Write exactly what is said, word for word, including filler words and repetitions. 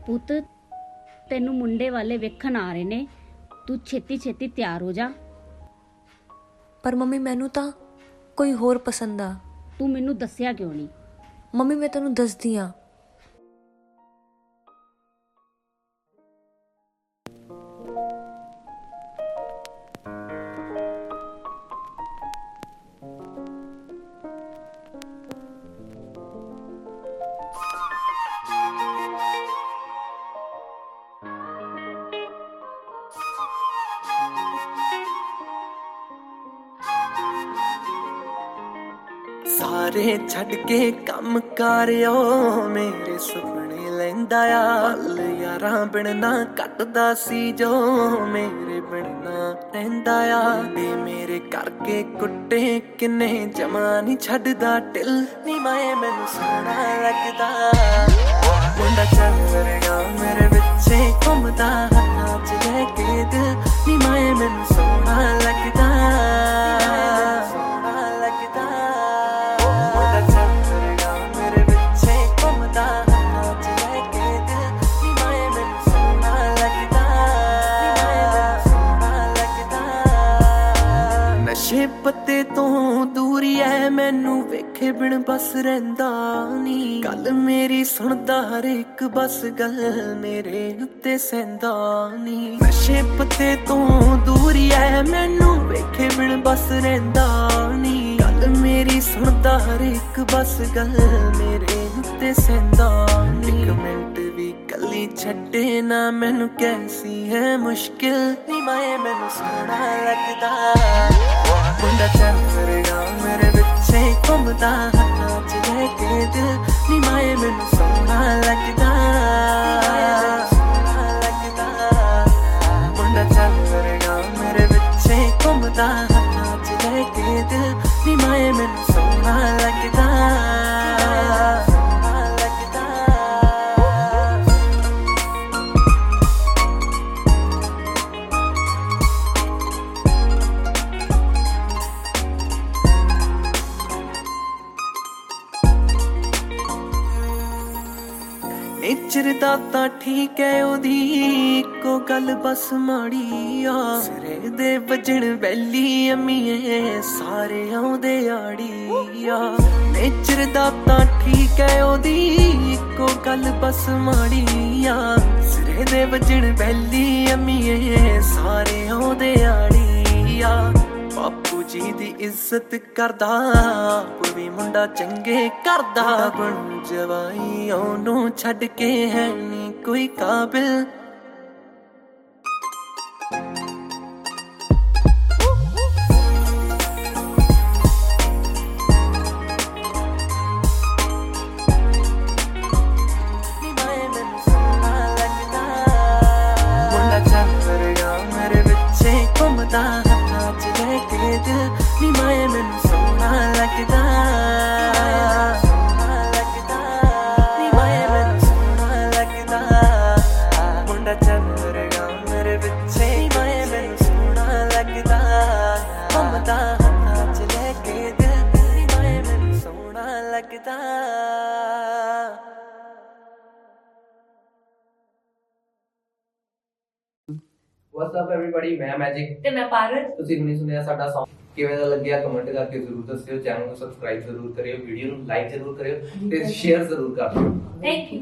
ਪੁੱਤ ਤੈਨੂੰ ਮੁੰਡੇ ਵਾਲੇ ਵੇਖਣ ਆ ਰਹੇ ਨੇ, ਤੂੰ ਛੇਤੀ ਛੇਤੀ ਤਿਆਰ ਹੋ ਜਾ। ਪਰ ਮੰਮੀ ਮੈਨੂੰ ਤਾਂ ਕੋਈ ਹੋਰ ਪਸੰਦ ਆ। ਤੂੰ ਮੈਨੂੰ ਦੱਸਿਆ ਕਿਉਂ ਨਹੀਂ? ਮੰਮੀ ਮੈਂ ਤੈਨੂੰ ਦੱਸਦੀ ਆ। ਸਾਰੇ ਛੱਡ ਕੇ ਕੰਮ ਕਾਰਿਓ ਮੇਰੇ ਸੁਪਨੇ ਲੈਂਦਾ ਆ। ਪਲ ਯਾਰਾਂ ਬਿਨ ਨਾ ਕੱਟਦਾ ਸੀ ਜੋ ਮੇਰੇ ਬਿਨ ਨਾ ਰਹਿੰਦਾ ਆ। ਤੇ ਮੇਰੇ ਕਰਕੇ ਕੁੱਟੇ ਕਿੰਨੇ ਜਮਾ ਨਹੀਂ ਛੱਡਦਾ ਢਿੱਲ ਨੀ ਮਾਏ ਮੈਨੂੰ ਸੋਹਣਾ ਲੱਗਦਾ। ਮੁੰਡਾ ਚੱਲ ਰਿਹਾ ਮੇਰੇ ਵਿੱਚੇ ਘੁੰਮਦਾ ਹੱਥਾਂ 'ਚ ਲੈ ਕੇ ਦਿਲ ਨੀ ਮਾਏ ਮੈਨੂੰ ਸੋਹਣਾ ਲੱਗਦਾ। ਨਸ਼ੇ ਪੱਤੇ ਤੋਂ ਦੂਰੀ ਐ ਮੈਨੂੰ ਵੇਖੇ ਬਿਨ ਬਸ ਰਹਿੰਦਾ ਨੀ। ਗੱਲ ਮੇਰੀ ਸੁਣਦਾ ਹਰ ਇੱਕ ਬਸ ਗੱਲ ਮੇਰੇ ਉੱਤੇ ਸਹਿੰਦਾ ਨੀ। ਨਸ਼ੇ ਪੱਤੇ ਤੋਂ ਦੂਰੀ ਐ ਮੈਨੂੰ ਵੇਖੇ ਬਿਨ ਬਸ ਰਹਿੰਦਾ ਨੀ। ਗੱਲ ਮੇਰੀ ਸੁਣਦਾ ਹਰ ਇੱਕ ਬਸ ਗੱਲ ਮੇਰੇ ਉੱਤੇ ਸਹਿੰਦਾ ਨੀ। ਇੱਕ ਮਿੰਟ ਵੀ ਕੱਲੀ ਛੱਡੇ ਨਾ ਮੈਨੂੰ ਕੈਸੀ ਹੈ ਮੁਸ਼ਕਿਲ ਨੀ ਮਾਏ ਮੈਨੂੰ ਸੋਹਣਾ ਲੱਗਦਾ। ਮੁੰਡਾ ਚੱਲ ਰਿਹਾ ਮੇਰੇ ਵਿੱਚੇ ਘੁੰਮਦਾ ਹੱਥਾਂ 'ਚ ਲੈ ਕੇ ਦਿਲ ਨੀ ਮਾਏ ਮੈਨੂੰ ਸੋਹਣਾ ਲੱਗਦਾ। ਮੁੰਡਾ ਚੱਲ ਰਿਹਾ ਮੇਰੇ ਵਿੱਚੇ ਘੁੰਮਦਾ ਹੱਥਾਂ 'ਚ ਲੈ ਕੇ ਦਿਲ ਨੀ ਮਾਏ ਮੈਨੂੰ ਸੋਹਣਾ ਲੱਗਦਾ। ਨੇਚਰ ਦਾ ਤਾਂ ਠੀਕ ਐ ਉਹਦੀ ਇੱਕੋ ਗੱਲ ਬਸ ਮਾੜੀ ਆ। ਸਿਰੇ ਦੇ ਵੱਜਣ ਵੈਲੀ ਅਮੀਏ ਸਾਰੇ ਆਉਂਦੇ ਆੜੀ ਆ। ਨੇਚਰ ਦਾ ਤਾਂ ਠੀਕ ਐ ਉਹਦੀ ਇੱਕੋ ਗੱਲ ਬਸ ਮਾੜੀ ਆ। ਸਿਰੇ ਦੇ ਵੱਜਣ ਵੈਲੀ ਅਮੀਏ ਸਾਰੇ ਆਉਂਦੇ ਆੜੀ ਆ। ਬਾਪੂ ਜੀ ਦੀ ਇੱਜ਼ਤ ਕਰਦਾ ਆਪ ਵੀ ਮੁੰਡਾ ਚੰਗੇ ਕਰਦਾ। ਬਣ ਜਵਾਈ ਉਹਨੂੰ ਛੱਡ ਕੇ ਹੈ ਨੀ ਕੋਈ ਕਾਬਿਲ। ਮੁੰਡਾ ਚੱਲ ਰਿਹਾ ਮੇਰੇ ਵਿੱਚੇ ਘੁੰਮਦਾ ਹੱਥਾਂ 'ਚ ਲੈ ਕੇ ਦਿਲ ਨੀ ਮਾਏ ਮੈਨੂੰ ਸੋਹਣਾ ਲੱਗਦਾ। ਨੀ ਮਾਏ ਮੈਨੂੰ ਸੋਹਣਾ ਲੱਗਦਾ। ਮੁੰਡਾ ਚੱਲ ਰਿਹਾ ਮੇਰੇ ਵਿੱਚੇ ਨੀ ਮਾਏ ਮੈਨੂੰ ਸੋਹਣਾ ਲੱਗਦਾ। ਘੁੰਮਦਾ ਹੱਥਾਂ 'ਚ ਲੈ ਕੇ ਦਿਲ ਨੀ ਮਾਏ ਮੈਨੂੰ ਸੋਹਣਾ ਲੱਗਦਾ। What's up everybody, ਮੈਂ ਮੈਜਿਕ ਤੇ ਮੈਂ ਪਾਰਲ। ਤੁਸੀਂ ਹੁਣੇ ਸੁਣਿਆ ਸਾਡਾ Song ਕਿਵੇਂ ਦਾ ਲੱਗਿਆ ਕਮੈਂਟ ਕਰਕੇ ਜ਼ਰੂਰ ਦੱਸਿਓ। ਚੈਨਲ ਨੂੰ ਸਬਸਕ੍ਰਾਈਬ ਜ਼ਰੂਰ ਕਰਿਓ, ਵੀਡੀਓ ਨੂੰ ਲਾਈਕ ਜ਼ਰੂਰ ਕਰਿਓ ਤੇ ਸ਼ੇਅਰ ਜ਼ਰੂਰ ਕਰ ਦਿਓ। Thank you.